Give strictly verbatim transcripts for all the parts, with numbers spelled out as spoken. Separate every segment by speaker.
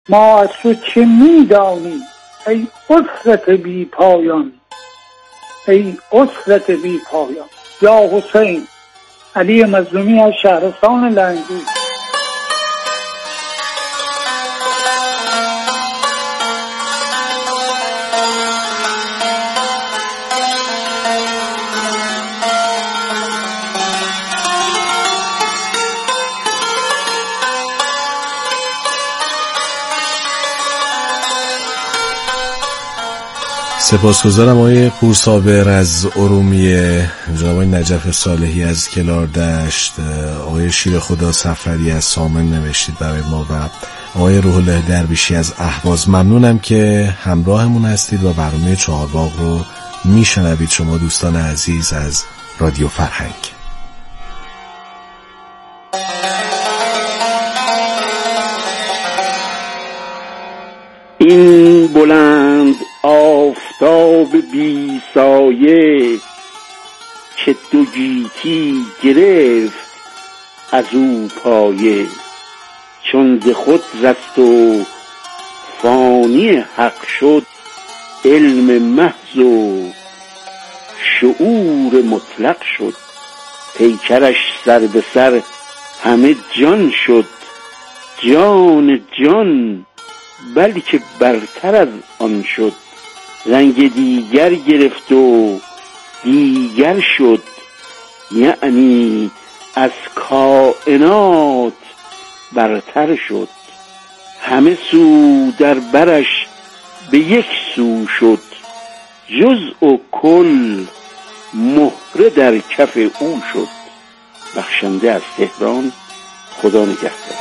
Speaker 1: ما از تو چه میدانیم ای اسرت بی پایان، ای اسرت بی پایان. یا حسین. علی مظلومی از شهرستان لنگرود.
Speaker 2: سپاسگزارم آقای پورصابر از ارومیه، جناب نجف صالحی از کلاردشت، آقای شیر خدا صفری از سامن نوشتید برای ما و آقای روح الله درویشی از اهواز. ممنونم که همراهمون هستید و برنامه چهارباغ رو میشنوید شما دوستان عزیز از رادیو فرهنگ.
Speaker 3: این بلند آفتاب بی سایه که دو گیتی گرفت از او پایه، چون ز خود رست و فانی حق شد، علم محض و شعور مطلق شد. پیکرش سر به سر همه جان شد، جان جان بلکه برتر از آن شد. رنگ دیگر گرفت و دیگر شد، یعنی از کائنات برتر شد. همه سو در برش به یک سو شد، جزء و کل مهره در کف او شد. بخشنده از تهران، خدا نگهدار.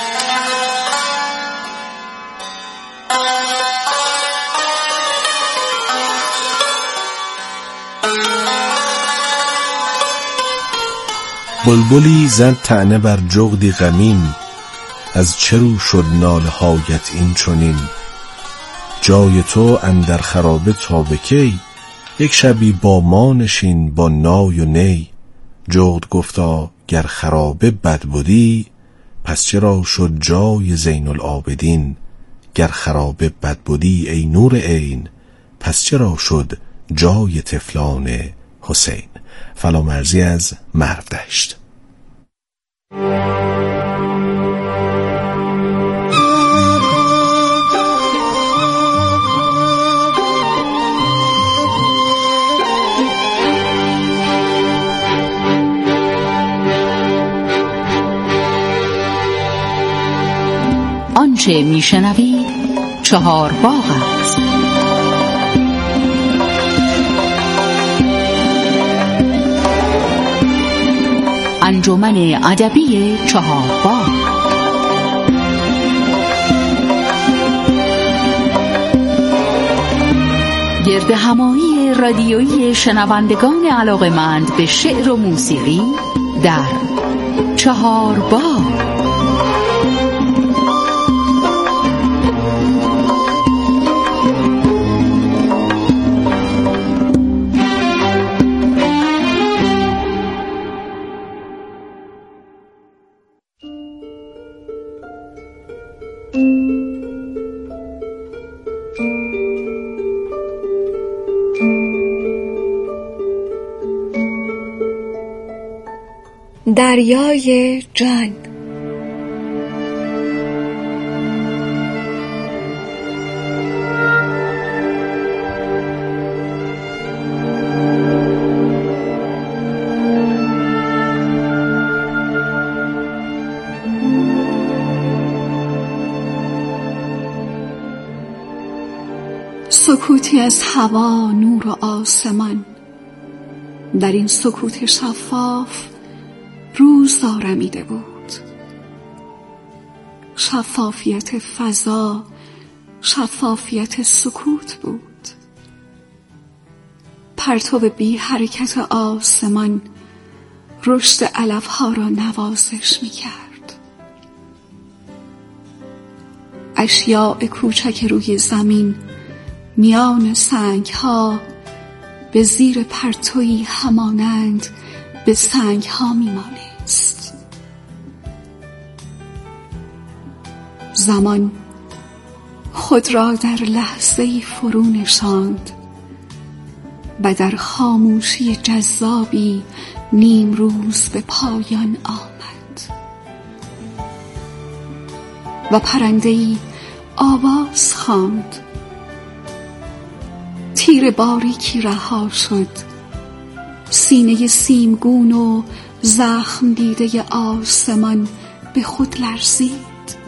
Speaker 2: بلبلی زد طعنه بر جغدی غمین، از چه رو شد ناله هایت این چنین؟ جای تو اندر خرابه تا به کی، یک شبی با ما نشین با نای و نی. جغد گفتا گر خرابه بد بودی، پس چرا شد جای زین العابدین؟ گر خرابه بد بودی ای نور عین، پس چرا شد جای طفلان حسین؟ فلامرزی از مرودشت.
Speaker 4: آنچه میشنوید چهارباغ است. انجمن ادبی چهارباغ. گرد همایی رادیویی شنوندگان علاقه‌مند به شعر و موسیقی در چهارباغ.
Speaker 5: دریای جان.
Speaker 6: سکوتی از هوا، نور و آسمان. در این سکوت شفاف روز آرمیده بود. شفافیت فضا، شفافیت سکوت بود. پرتو بی حرکت آسمان رشد علفها را نوازش می کرد. اشیاء کوچک روی زمین میان سنگ ها به زیر پرتویی همانند به سنگ ها می مانست. زمان خود را در لحظه‌ای فرو نشاند و در خاموشی جذابی نیم روز به پایان آمد و پرنده‌ای آواز خواند. تیر باریکی رها شد. سینه سیمگون و زخم دیده آسمان به خود لرزید.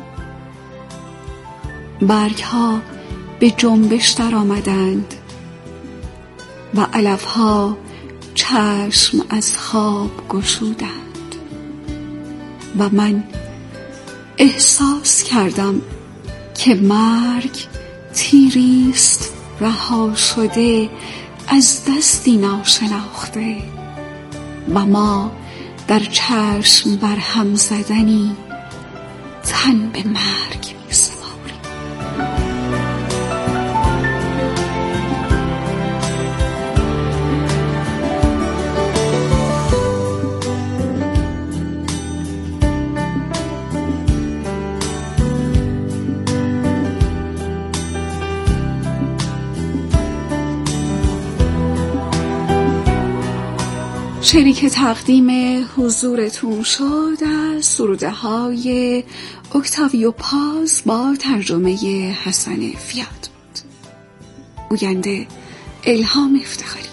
Speaker 6: برگها به جنبش در آمدند و علفها چشم از خواب گشودند و من احساس کردم که مرگ تیریست رها شده از دستی ناشناخته و ما در چشم بر هم زدنی تن به مرگ می سپاریم. شریک تقدیم حضورتون شد از سروده های اکتاویو پاز با ترجمه حسن فیاد بود. گوینده الهام افتخاری.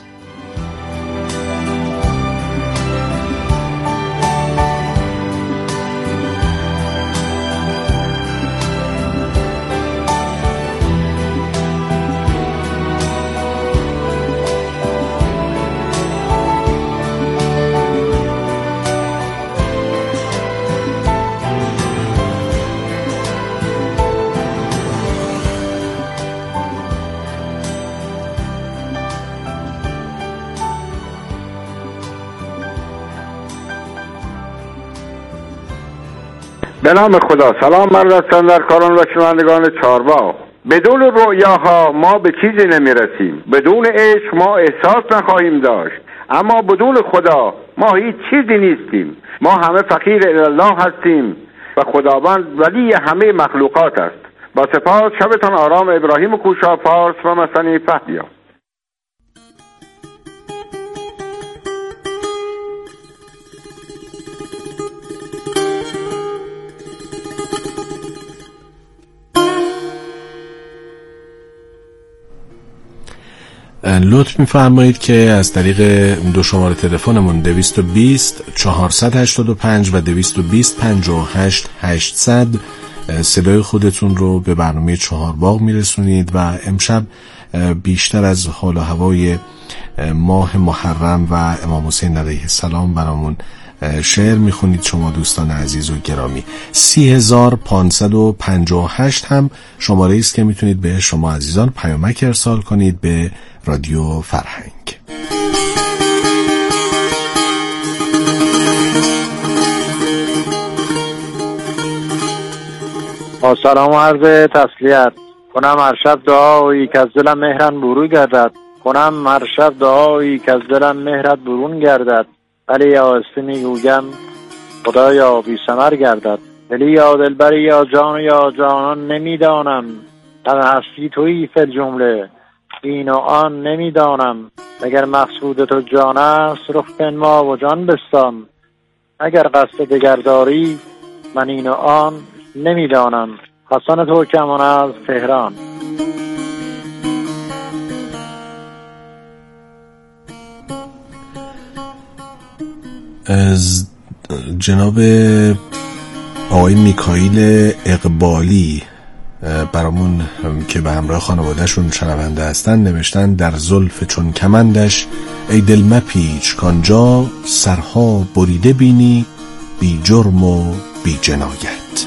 Speaker 5: به نام خدا. سلام بر دستاندرکاران و شنوندگان چهارباغ. بدون رؤیاها ما به چیزی نمی رسیم. بدون عشق ما احساس نخواهیم داشت. اما بدون خدا ما هیچ چیزی نیستیم. ما همه فقیر الله هستیم و خداوند ولی همه مخلوقات است. با سپاس. شبتان آرام. ابراهیم کوشا، فارس و مسنی فهدیا.
Speaker 2: لطف می‌فرمایید که از طریق دو شماره تلفنمون دویست و بیست چهارصد و هشتاد و پنج و دویست و بیست پنجاه و هشت هشتصد صدای خودتون رو به برنامه چهارباغ میرسونید و امشب بیشتر از حال و هوای ماه محرم و امام حسین علیه السلام برامون شعر میخونید شما دوستان عزیز و گرامی. سی هزار پانصد و پنجاه و هشت هم شماره ایست که میتونید به شما عزیزان پیامک ارسال کنید به رادیو فرهنگ.
Speaker 7: با سلام و عرض تسلیت کنم هر شب دعایی که از دلم مهرن برون گردد، کنم هر شب دعایی که از دلم مهرت برون گردد، ولی آهسته میگویم خدایا بی ثمر گردد. دلی یا دلبری یا جان یا جانان نمیدانم، در هستی تویی فی الجمله این و آن نمیدانم. اگر مقصود تو جان است رخ بنما و جان بستان، اگر قصد دگر داری من این و آن نمیدانم. حسن ترکمان از تهران.
Speaker 2: از جناب آقای میکائیل اقبالی برامون که به همراه خانوادهشون شنونده هستن نوشتن در زلف چون کمندش ای دل مپیچ کانجا سرها بریده بینی بی جرم و بی جنایت.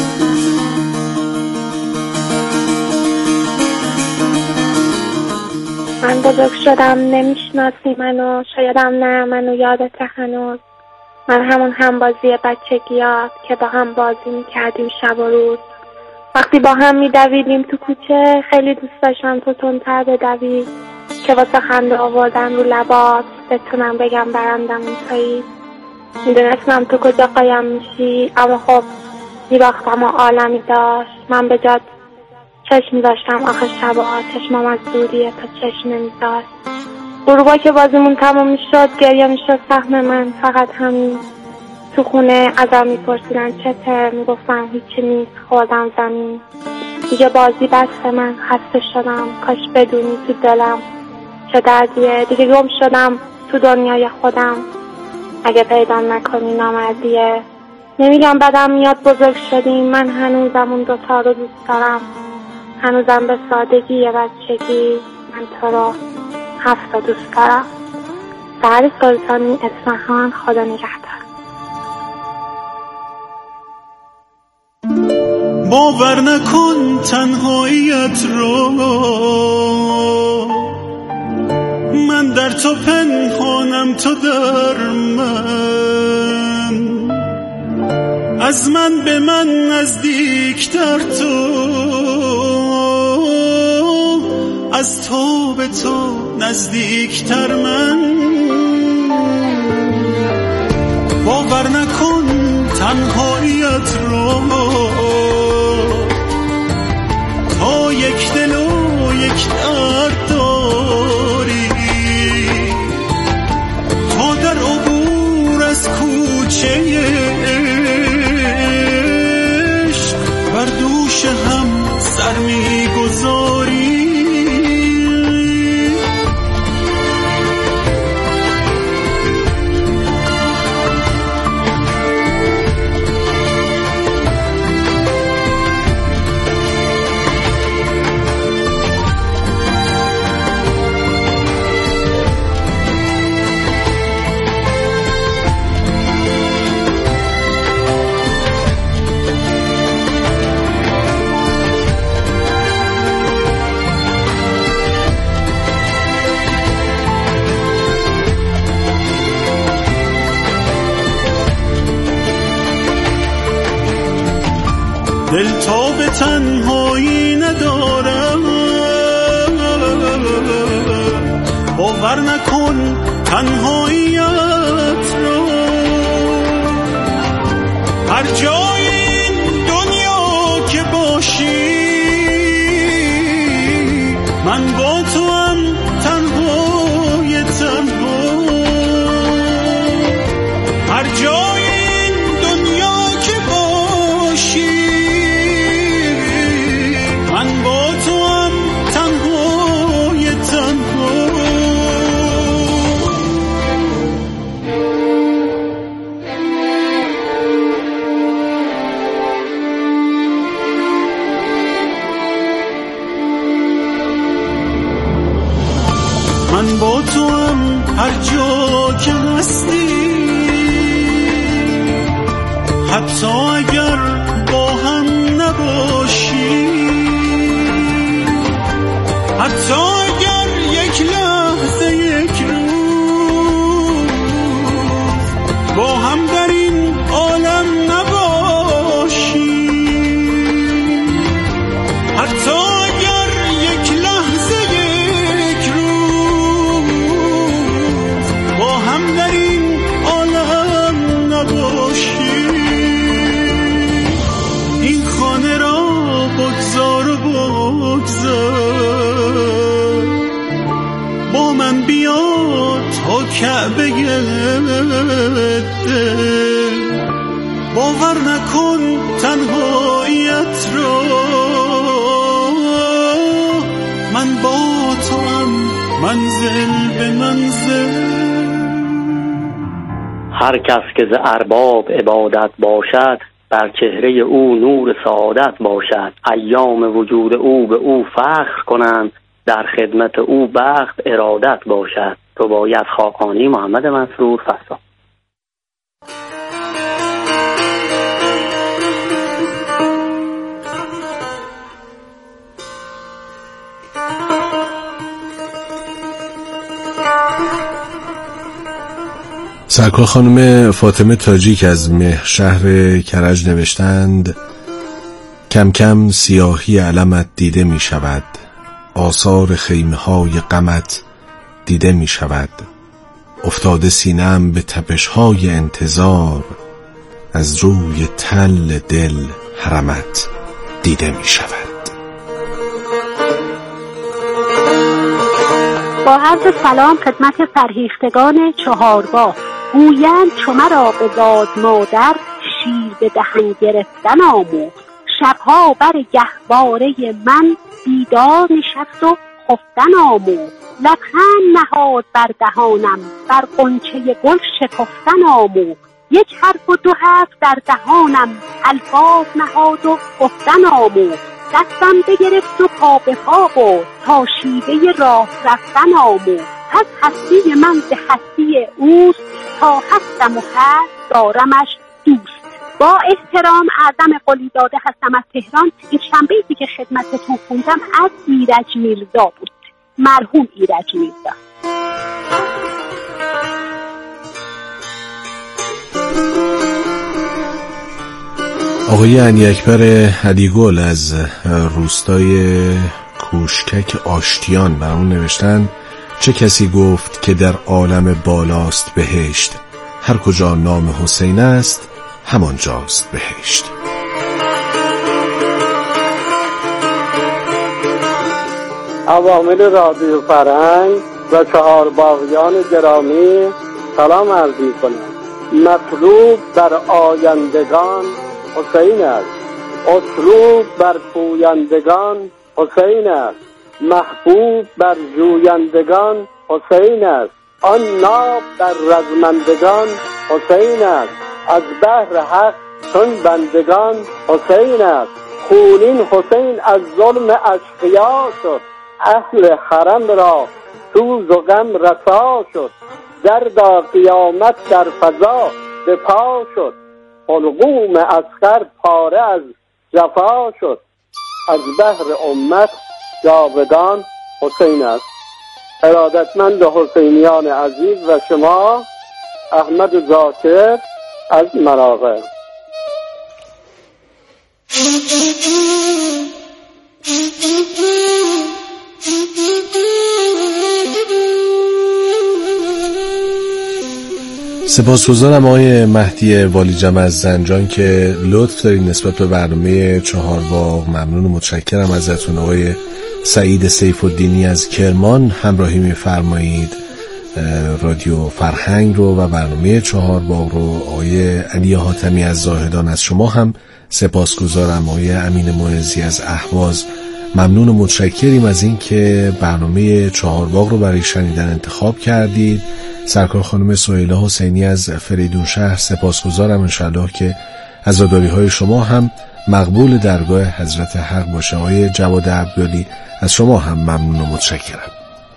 Speaker 8: من بزرگ شدم نمیشناسی منو، شایدم نه منو یادت هنوز. من همون همبازی بچگیات که با هم بازی میکردیم شب و روز. وقتی با هم میدویدیم تو کوچه خیلی دوست داشتم تو تندتر بدوی که واسه خنده آوردن رو لبات بتونم بگم برندمون تویی. میدونستم تو کجا قایم میشی، اما خب میباختم و عالمی داشت. من به جات چشم داشتم آخه شبا چشمم از دوریه تا چشم نمی‌داشت. غروبا که بازیمون تمام میشد گریه میشد سهم من، فقط همین. تو خونه ازم میپرسیدن چته، میگفتم هیچی نیست، خوردم زمین. دیگه بازی بسته، من خسته شدم، کاش بدونی تو دلم چه دردیه. دیگه گم شدم تو دنیای خودم، اگه پیدا نکنی نامردیه. نمیگم بدم میاد بزرگ شدیم، من هنوزم اون دوتا رو دوست دارم، هنوزم به سادگی یه بچگی من تو رو هفتا دوست دارم. سحر سلطانی، اصفهان. خدا نگهدار.
Speaker 9: باور نکن تنهاییت رو، من در تو پنهانم تو در من، از من به من نزدیکتر تو، از تو به تو نزدیکتر من. باور نکن تنهاییت رو، تا یک دل و یک درد داری، تا در عبور از کوچه عشق بر دوش هم سر میگذاری. دل تا به تنهایی ندارم، باور نکن تنهاییت رو، هر جای این دنیا که باشی من با تو هم تنهای تنها، هر جای این دنیا که باشی من با تو هم تنهای تنها. من با تو هم هر جا که هستی، حتی اگر با هم نباشی، حتی اگر یک لحظه یک روز با هم در این عالم نباشی، حتی اگر یک لحظه یک روز با هم در این عالم نباشی، این خانه را بگذار و بگذار، با من بیا تا کعبه دل، باور نکن تنهاییت رو، من با تو هم منزل به منزل.
Speaker 10: هر کس که ز ارباب عبادت باشد، بر چهره او نور سعادت باشد. ایام وجود او به او فخر کنند، در خدمت او بخت ارادت باشد. رباعیت خاقانی، محمد منصور، فسا.
Speaker 2: سرکار خانم فاطمه تاجیک از مهر شهر کرج نوشتند: کم کم سیاهی علمت دیده می شود، آثار خیمه های غمت دیده می شود، افتاده سینه‌ام به تپش های انتظار، از روی تل دل حرمت دیده می شود.
Speaker 11: با عرض سلام خدمت فرهیختگان چهارباغ. گویند چو مرا به زاد مادر شیر به دهن گرفتن آموخت. شبها بر گهواره من بیدار نشست و خفتن آموخت. لبخند نهاد بر دهانم بر غنچه گل شکفتن آموخت. یک حرف و دو حرف در دهانم الفاظ نهاد و گفتن آموخت. دستم بگرفت و پا به پا برد تا شیوه راه رفتن آموخت. پس هستی من به هستی اوست تا هستم و هست دارمش دوست. با احترام اعظم قلیزاده هستم از تهران. این چند بیتی که خدمتتون خوندم از ایرج میرزا بود، مرحوم ایرج میرزا.
Speaker 2: آقای علی اکبر علیگل از روستای کوشکک آشتیان برامون نوشتن چه کسی گفت که در عالم بالاست بهشت، هر کجا نام حسین است همانجاست بهشت.
Speaker 12: عوامل رادیو فرهنگ و چهارباغیان گرامی سلام عرض می‌کنم. مطلوب بر آیندگان حسین است، اسلوب بر پویندگان حسین است، محبوب بر جویندگان حسین است، آن ناب بر رزمندگان حسین است، از بحر حق چون بندگان حسین است. خونین حسین از ظلم اشقیا شد، اهل حرم را سوز و غم رسا شد. دردا قیامت در فضا به پا شد، حلقوم اصغر پاره از جفا شد. از بحر امت جاودان حسین است. ارادتمند حسینیان عزیز و شما احمد ذاکر از مراغه.
Speaker 2: سپاسگزارم آقای مهدی والیجم از زنجان که لطف دارید نسبت به برنامه چهارباغ. ممنون و متشکرم ازتون. آقای سعید سیف الدینی از کرمان همراهی می‌فرمایید رادیو فرهنگ رو و برنامه چهارباغ رو. آقای علی حاتمی از زاهدان از شما هم سپاسگزارم. آقای امین معزی از اهواز ممنون و متشکریم از این که برنامه چهارباغ رو برای شنیدن انتخاب کردید. سرکار خانم سهیلا حسینی از فریدون شهر سپاسگزارم. انشالله که عزاداری های شما هم مقبول درگاه حضرت حق باشه. آقای جواد عبدالی از شما هم ممنون و متشکرم.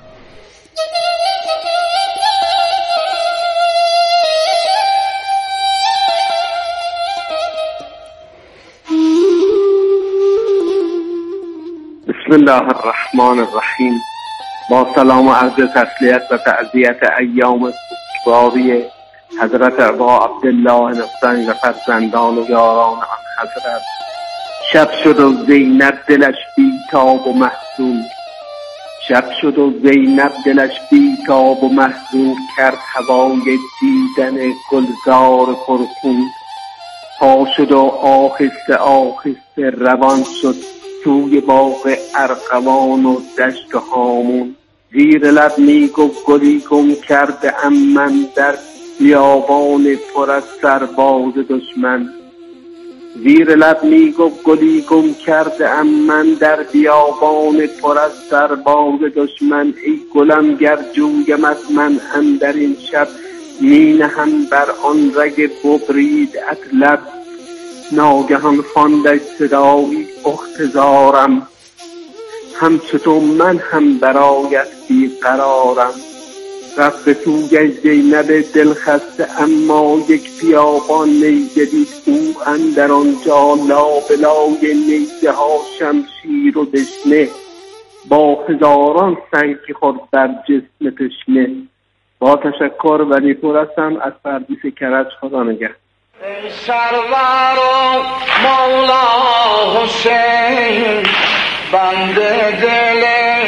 Speaker 5: بسم الله الرحمن الرحیم. با سلام و عرض تسلیت و تعزیت ایام سوگواری حضرت ابا عبدالله نفسنگ و فرزندان و یاران آن حضرت. شب شد و زینب دلش بیتاب و محزون، شب شد و زینب دلش بیتاب و محزون کرد هوای دیدن گلزار پرخون. پا شد و آهسته آهسته روان شد توی باغ ارغوان و دشت و هامون. زیر لب می گفت گلی گم کرده ام من در بیابان پر از سرباز دشمن. زیر لب می گفت گلی گم کرده ام من در بیابان پر از سرباز دشمن. ای گلم گر جویم از من اندر این شب می نهم بر آن رگ ببرید لب. ناگهان خواندش صدایی اختزارم، همچو تو من هم برایت بیقرارم. رفت به توی زینب دل خسته اما یک بیابان نیزه دید او اندر آنجا. لابلای نیزه ها شمشیر و دشنه، با هزاران سنگ که خورد بر جسم تشنه. با تشکر ولی پرستم از پردیس کرج. خدا نگهدار.
Speaker 13: ای سرور و مولا حسین، بنده دل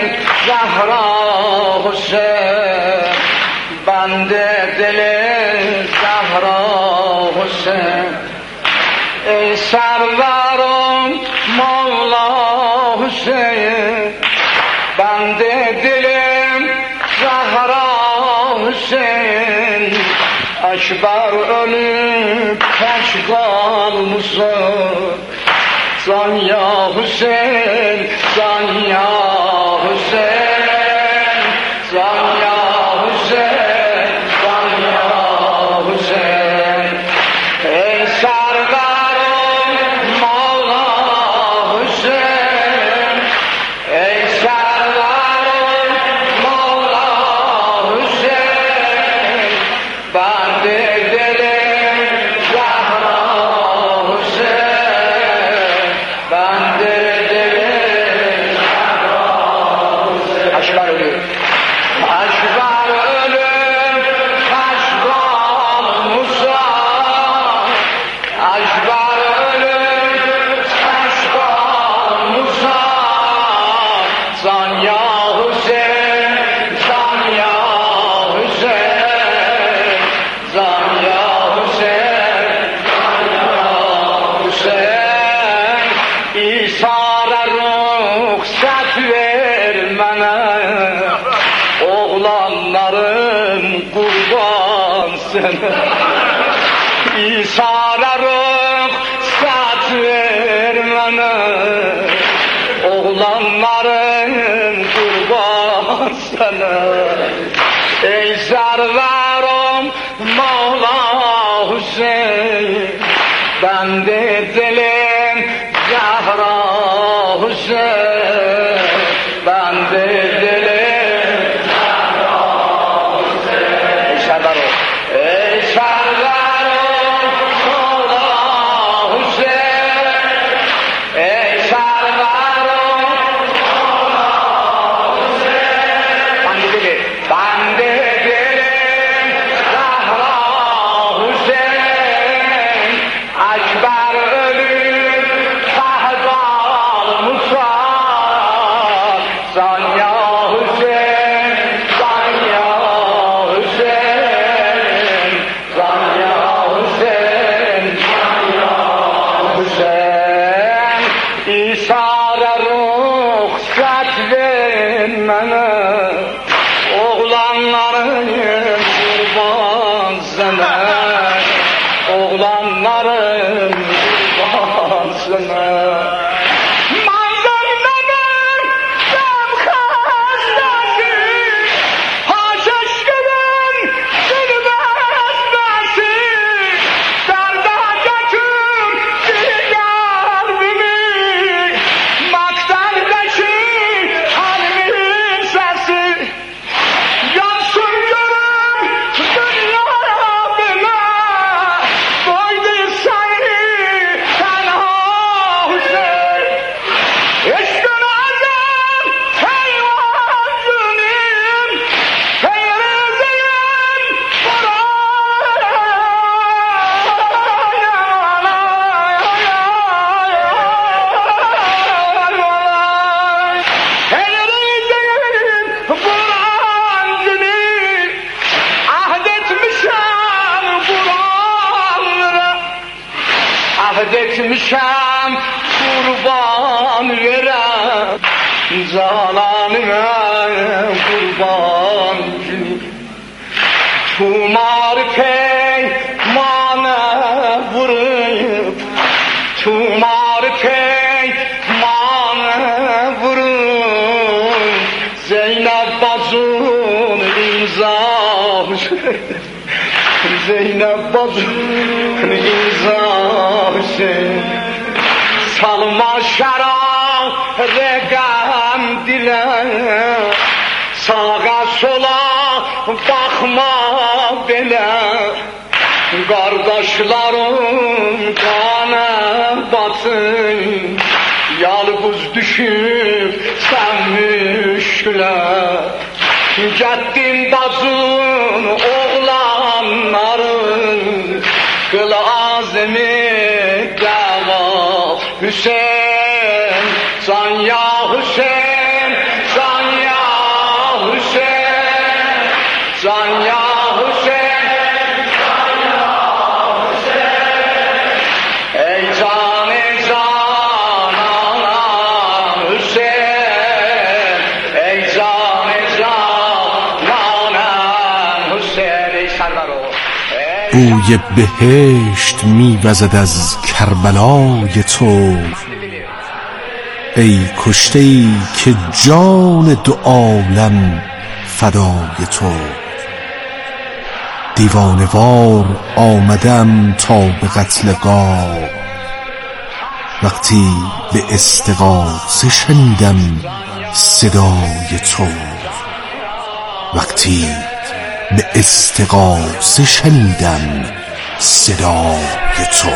Speaker 13: زهرا حسین، بنده دل زهرا حسین. ای سرور و مولا حسین، بنده دل Hüseyin Ekber ölüp kaç kalmışsın Can ya Hüseyin Can ya Hüseyin Can ya Hüseyin Can ya Hüseyin Ey serdarım Mevla Hüseyin Ey serdarım Mevla Hüseyin Ben de derim Zahra Hüseyin Ben de derim Zahra Hüseyin Aşklar ölüyor Aşklar ölüyor Aşklar Musa Aşklar ölüyor Aşklar Musa Can ya Hüseyin Can ya Hüseyin Can ya Hüseyin Can ya Hüseyin İsa'ra ruhsat ver bana Oğlanlarım kurban sana İsa'ra ruhsat ver bana Oğlanlarım kurban sana Ey serdarım Mevla Hüseyin Ben de dilim Zahra Hüseyin Ben de dilim Zahra Hüseyin Ey serdarım Ey serdarım Mevla Hüseyin Ey serdarım Mevla Hüseyin Ben de dilim Ben de dilim Zahra Hüseyin Ekber ölüp Kahdal Musa Can ya Hüseyin Can ya Hüseyin Can ya Hüseyin Can ya Hüseyin İsa'ra ruhsat ver bana Oğlanlarım kurban sana Oğlanlarım kurban sana Manzarlarım sen hastası Haşaşkırım zülbestası Derdacatım dilgarbimi Maktaldaki halmin sesi Yansın görüm dünya bile Koydu seni tenha Hüseyin Eşkın azam heyvan cünim Feyrizeyim Kur'an Feyrizeyim Kur'an cünim Ahdetmişem Kur'an'lara Ahdetmişem kurban verem Cananıma kurban günü Tumar peymana vurup Tumar peymana vurup Zeynep bacım imza Zeynep bacım imza Salma şarap regam dile Sağa sola bakma bile Kardeşlerim kana batın Yalnız düşüp sen müşküle Gettin bacın oğlanların Kıl azmi dava Hüseyin Can ya Hüseyin Can ya Hüseyin Can ya Hüseyin Can ya Hüseyin Ey can ey can ana Hüseyin Ey can ey can ana
Speaker 2: بوی بهشت میوزد از کربلای تو. ای کشته ای که جان دو عالم فدای تو. دیوانه‌وار آمدم تا به قتلگاه، وقتی به استغاثه شنیدم صدای تو. وقتی به استغاثه شنیدم صدای تو.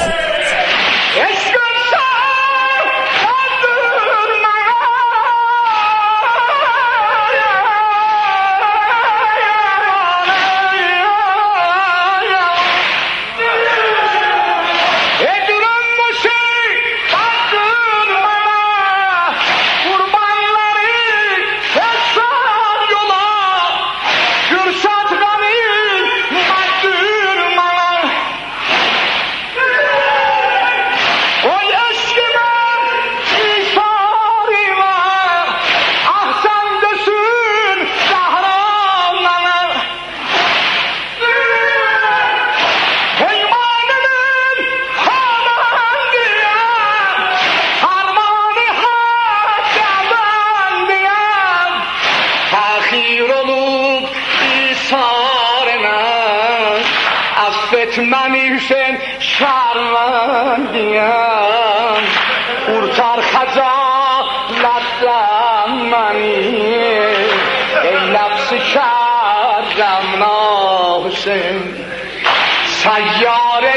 Speaker 13: منیشن شرمندیم ارتر خجالت منی ای نفس کردم ناشن سیاره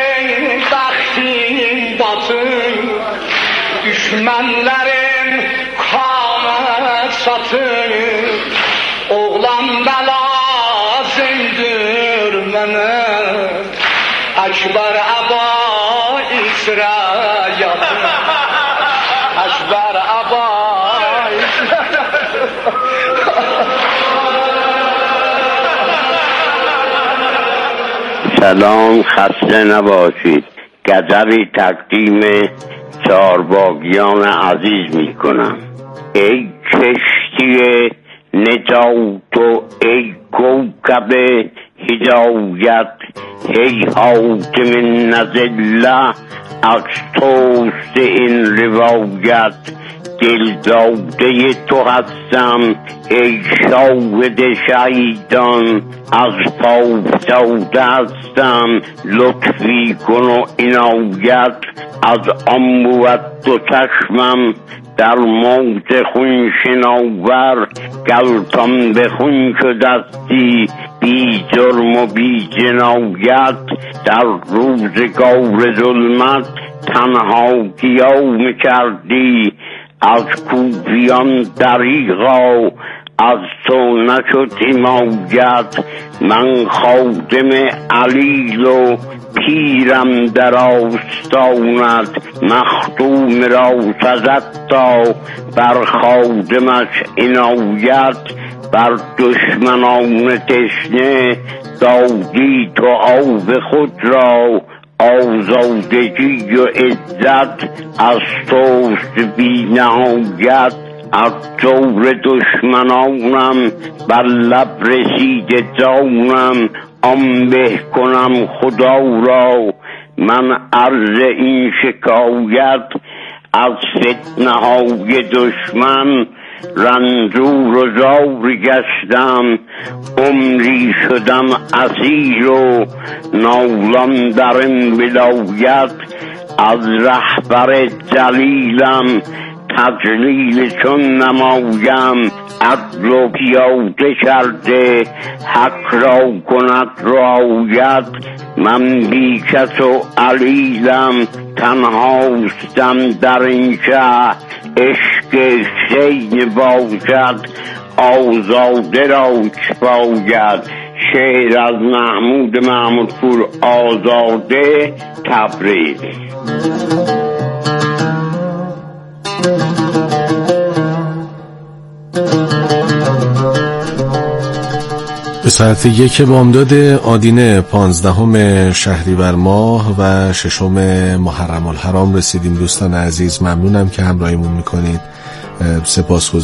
Speaker 13: بختی batın düşmanların kamet satın oğlan da lazımdır bana Akbar Aba İsrail Akbar Aba
Speaker 3: سلام خسته نباشید. غزلی تقدیم چارباغیان عزیز می کنم. ای کشتی نجات و ای کوکب هدایت ای حاتم نزله از توست این روایت دلداده تو هستم ای شاهد شهیدان از پافتاده هستم لطفی کن و عنایت از آن بود دو چشمم در موت خون شناور گلتان به خون شدستی بی جرم و بی جنایت در روزگار ظلمت تنها قیام کردی از کوفیان دریغا از تو نشد حمایت من خادم علیل و پیرم در آستانت مخدوم را سزد تا بر خادمش عنایت بر دشمنان تشنه دادی تو آب خود را آزادگی و عزت از توست بی نهایت از جور دشمنانم بر لب رسیده جانم آن به کنم خدا را من عرض این شکایت از فتنه های دشمن رنجور و زار گشتم عمری شدم اسیر و نالان در این ولایت از رهبر جلیلم تجلیل چون نمایم عدل و پیاده کرده حق را کند رعایت من بی کس و علیلم تنهاستم در این شهر عشق حسین باشد آزاده را کفایت شعر از محمود محمودپور آزاده تبریز.
Speaker 2: به ساعت یک بامداد آدینه پانزدهم شهریور ماه و ششم محرم الحرام رسیدیم. دوستان عزیز ممنونم که همراهیمون میکنید. سپاسگزارم.